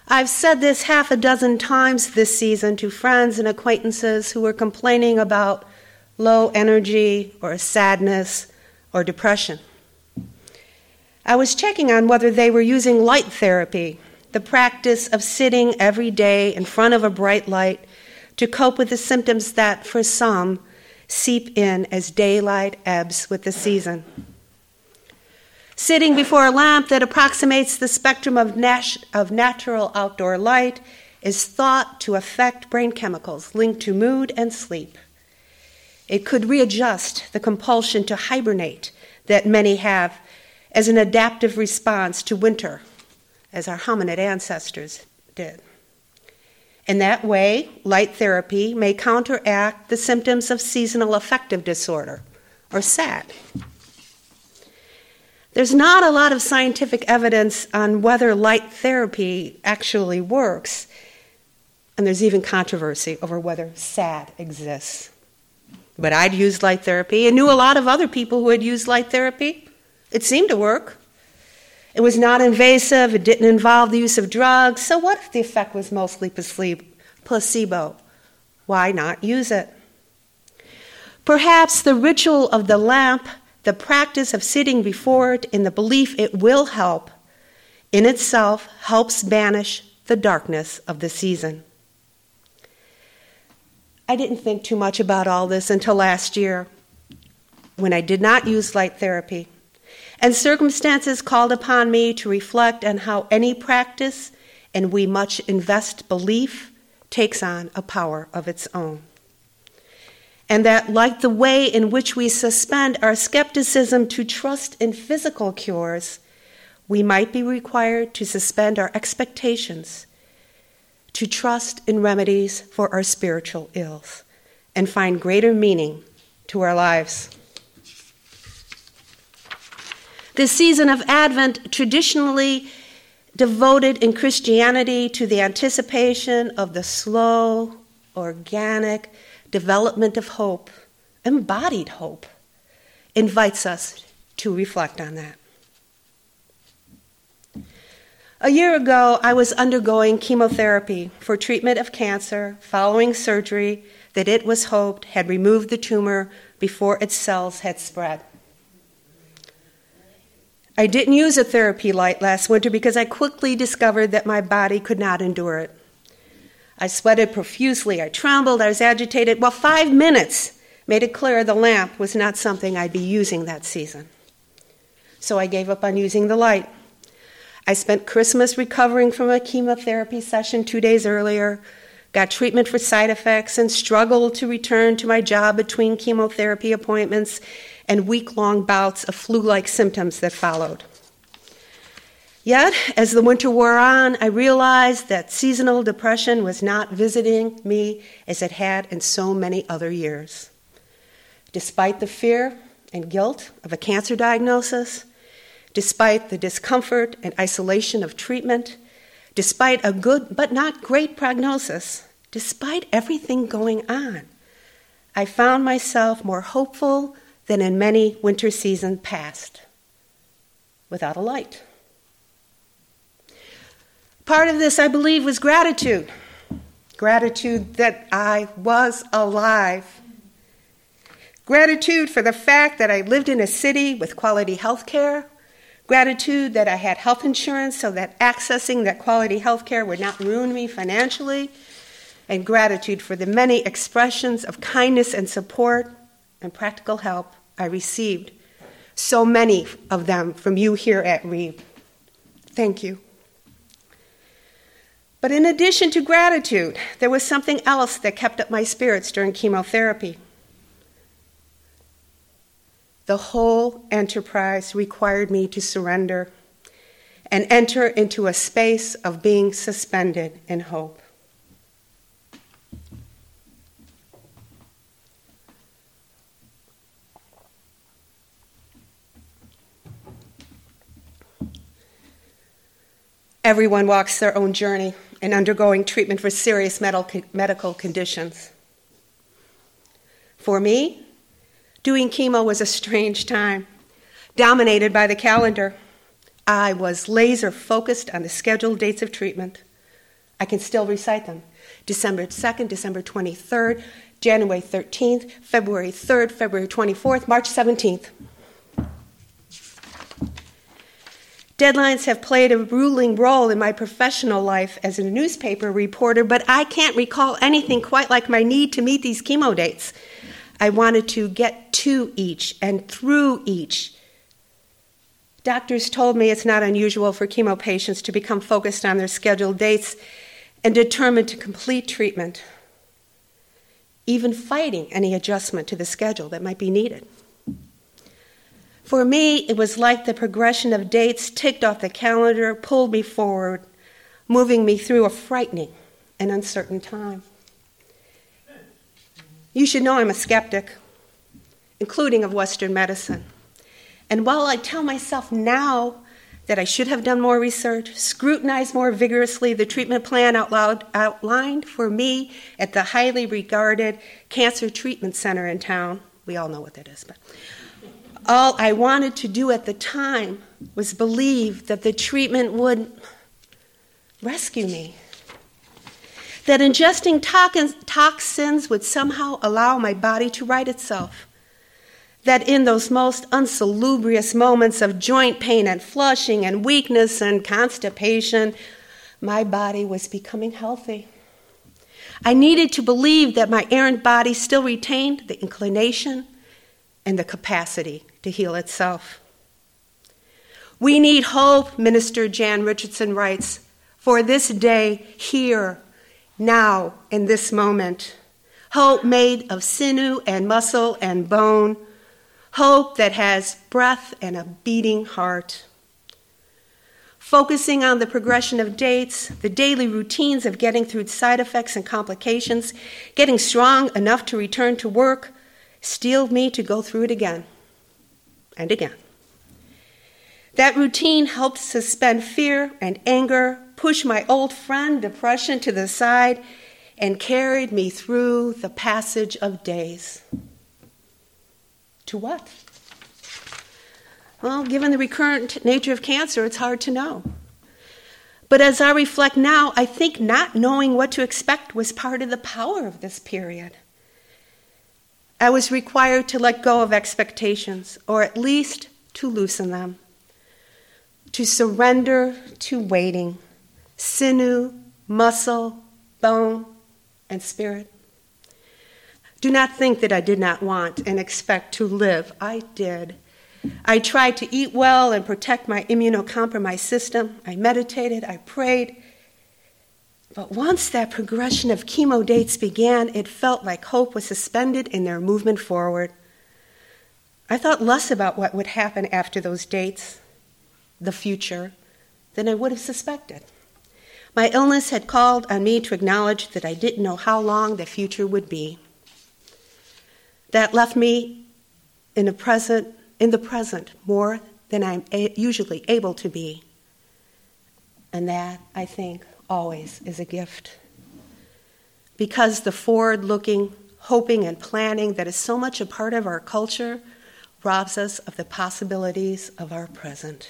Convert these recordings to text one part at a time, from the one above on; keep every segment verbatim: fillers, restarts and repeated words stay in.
I've said this half a dozen times this season to friends and acquaintances who were complaining about low energy or sadness or depression. I was checking on whether they were using light therapy, the practice of sitting every day in front of a bright light to cope with the symptoms that, for some, seep in as daylight ebbs with the season. Sitting before a lamp that approximates the spectrum of, nat- of natural outdoor light is thought to affect brain chemicals linked to mood and sleep. It could readjust the compulsion to hibernate that many have as an adaptive response to winter, as our hominid ancestors did. In that way, light therapy may counteract the symptoms of seasonal affective disorder, or S A D. There's not a lot of scientific evidence on whether light therapy actually works, and there's even controversy over whether S A D exists. But I'd used light therapy and knew a lot of other people who had used light therapy. It seemed to work. It was not invasive, it didn't involve the use of drugs, so what if the effect was mostly placebo? Why not use it? Perhaps the ritual of the lamp, the practice of sitting before it in the belief it will help, in itself helps banish the darkness of the season. I didn't think too much about all this until last year, when I did not use light therapy, and circumstances called upon me to reflect on how any practice, and we much invest belief, takes on a power of its own. And that, like the way in which we suspend our skepticism to trust in physical cures, we might be required to suspend our expectations to trust in remedies for our spiritual ills and find greater meaning to our lives. This season of Advent, traditionally devoted in Christianity to the anticipation of the slow, organic development of hope, embodied hope, invites us to reflect on that. A year ago, I was undergoing chemotherapy for treatment of cancer following surgery that it was hoped had removed the tumor before its cells had spread. I didn't use a therapy light last winter because I quickly discovered that my body could not endure it. I sweated profusely, I trembled, I was agitated. Well, five minutes made it clear the lamp was not something I'd be using that season. So I gave up on using the light. I spent Christmas recovering from a chemotherapy session two days earlier, got treatment for side effects, and struggled to return to my job between chemotherapy appointments and week-long bouts of flu-like symptoms that followed. Yet, as the winter wore on, I realized that seasonal depression was not visiting me as it had in so many other years. Despite the fear and guilt of a cancer diagnosis, despite the discomfort and isolation of treatment, despite a good but not great prognosis, despite everything going on, I found myself more hopeful than in many winter seasons past, without a light. Part of this, I believe, was gratitude. Gratitude that I was alive. Gratitude for the fact that I lived in a city with quality health care. Gratitude that I had health insurance so that accessing that quality health care would not ruin me financially. And gratitude for the many expressions of kindness and support and practical help I received. So many of them from you here at Reeb. Thank you. But in addition to gratitude, there was something else that kept up my spirits during chemotherapy. The whole enterprise required me to surrender and enter into a space of being suspended in hope. Everyone walks their own journey in undergoing treatment for serious medical conditions. For me, doing chemo was a strange time, dominated by the calendar. I was laser focused on the scheduled dates of treatment, I can still recite them. December second, December twenty-third, January thirteenth, February third, February twenty-fourth, March seventeenth. Deadlines have played a ruling role in my professional life as a newspaper reporter, but I can't recall anything quite like my need to meet these chemo dates. I wanted to get to each and through each. Doctors told me it's not unusual for chemo patients to become focused on their scheduled dates and determined to complete treatment, even fighting any adjustment to the schedule that might be needed. For me, it was like the progression of dates ticked off the calendar, pulled me forward, moving me through a frightening and uncertain time. You should know I'm a skeptic, including of Western medicine. And while I tell myself now that I should have done more research, scrutinized more vigorously the treatment plan out loud, outlined for me at the highly regarded cancer treatment center in town, we all know what that is, but all I wanted to do at the time was believe that the treatment would rescue me, that ingesting toxins would somehow allow my body to right itself, that in those most unsalubrious moments of joint pain and flushing and weakness and constipation, my body was becoming healthy. I needed to believe that my errant body still retained the inclination and the capacity to heal itself. We need hope, Minister Jan Richardson writes, for this day, here, now, in this moment. Hope made of sinew and muscle and bone. Hope that has breath and a beating heart. Focusing on the progression of dates, the daily routines of getting through side effects and complications, getting strong enough to return to work, steeled me to go through it again and again. That routine helped suspend fear and anger, push my old friend depression to the side, and carried me through the passage of days. To what? Well, given the recurrent nature of cancer, it's hard to know. But as I reflect now, I think not knowing what to expect was part of the power of this period. I was required to let go of expectations, or at least to loosen them, to surrender to waiting, sinew, muscle, bone, and spirit. Do not think that I did not want and expect to live. I did. I tried to eat well and protect my immunocompromised system. I meditated, I prayed. But once that progression of chemo dates began, it felt like hope was suspended in their movement forward. I thought less about what would happen after those dates, the future, than I would have suspected. My illness had called on me to acknowledge that I didn't know how long the future would be. That left me in the present, in the present more than I'm a- usually able to be. And that, I think, always is a gift. Because the forward-looking, hoping and planning that is so much a part of our culture robs us of the possibilities of our present.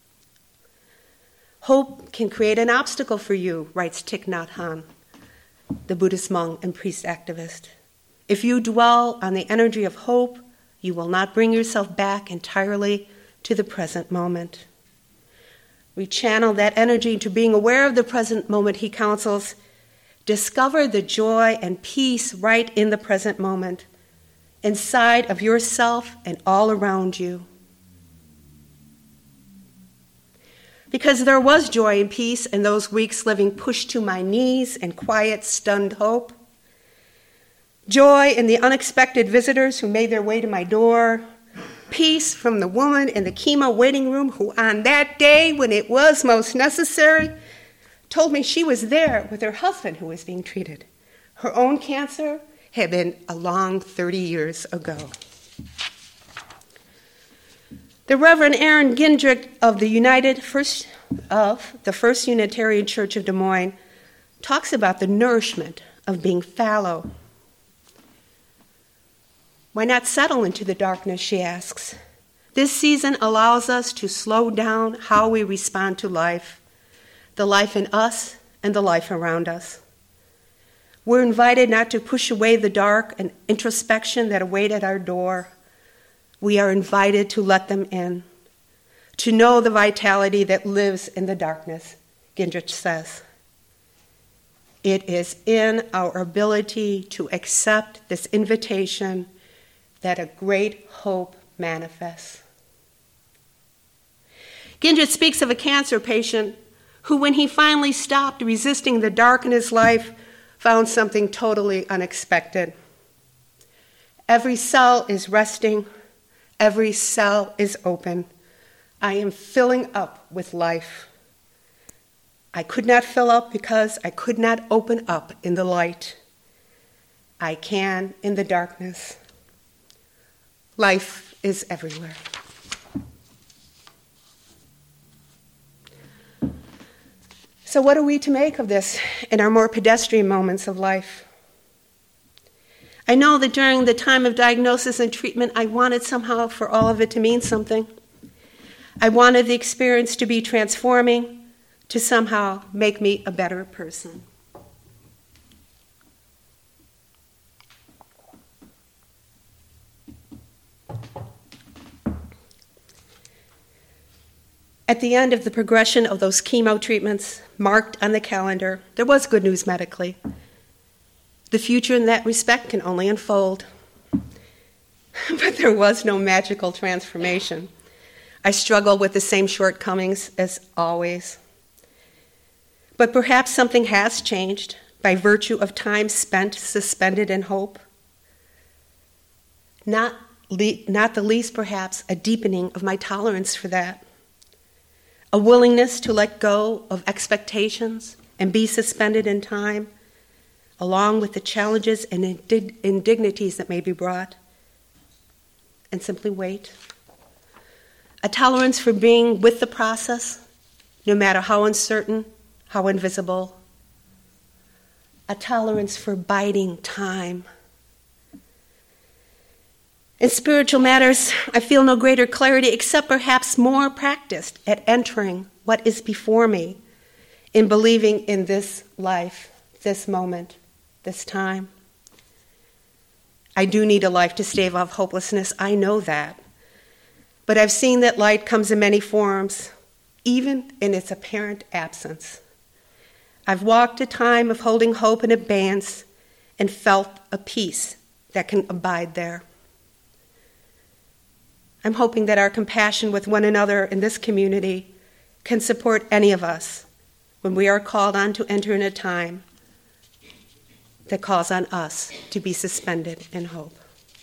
Hope can create an obstacle for you, writes Thich Nhat Hanh, the Buddhist monk and priest activist. If you dwell on the energy of hope, you will not bring yourself back entirely to the present moment. We channel that energy into being aware of the present moment, he counsels. Discover the joy and peace right in the present moment, inside of yourself and all around you. Because there was joy and peace in those weeks living pushed to my knees in quiet, stunned hope. Joy in the unexpected visitors who made their way to my door. Peace from the woman in the chemo waiting room who on that day when it was most necessary told me she was there with her husband who was being treated. Her own cancer had been a long thirty years ago. The Reverend Aaron Gindrick of the United First of the First Unitarian Church of Des Moines talks about the nourishment of being fallow. Why not settle into the darkness, she asks. This season allows us to slow down how we respond to life, the life in us and the life around us. We're invited not to push away the dark and introspection that await at our door. We are invited to let them in, to know the vitality that lives in the darkness, Gindrich says. It is in our ability to accept this invitation that a great hope manifests. Gindrich speaks of a cancer patient who, when he finally stopped resisting the dark in his life, found something totally unexpected. Every cell is resting. Every cell is open. I am filling up with life. I could not fill up because I could not open up in the light. I can in the darkness. Life is everywhere. So what are we to make of this in our more pedestrian moments of life? I know that during the time of diagnosis and treatment, I wanted somehow for all of it to mean something. I wanted the experience to be transforming, to somehow make me a better person. At the end of the progression of those chemo treatments, marked on the calendar, there was good news medically. The future in that respect can only unfold. But there was no magical transformation. I struggle with the same shortcomings as always. But perhaps something has changed by virtue of time spent suspended in hope. Not, le- not the least, perhaps, a deepening of my tolerance for that. A willingness to let go of expectations and be suspended in time, along with the challenges and indig- indignities that may be brought, and simply wait. A tolerance for being with the process, no matter how uncertain, how invisible. A tolerance for biding time. In spiritual matters, I feel no greater clarity except perhaps more practiced at entering what is before me, in believing in this life, this moment, this time. I do need a life to stave off hopelessness, I know that. But I've seen that light comes in many forms, even in its apparent absence. I've walked a time of holding hope in abeyance and felt a peace that can abide there. I'm hoping that our compassion with one another in this community can support any of us when we are called on to enter in a time that calls on us to be suspended in hope.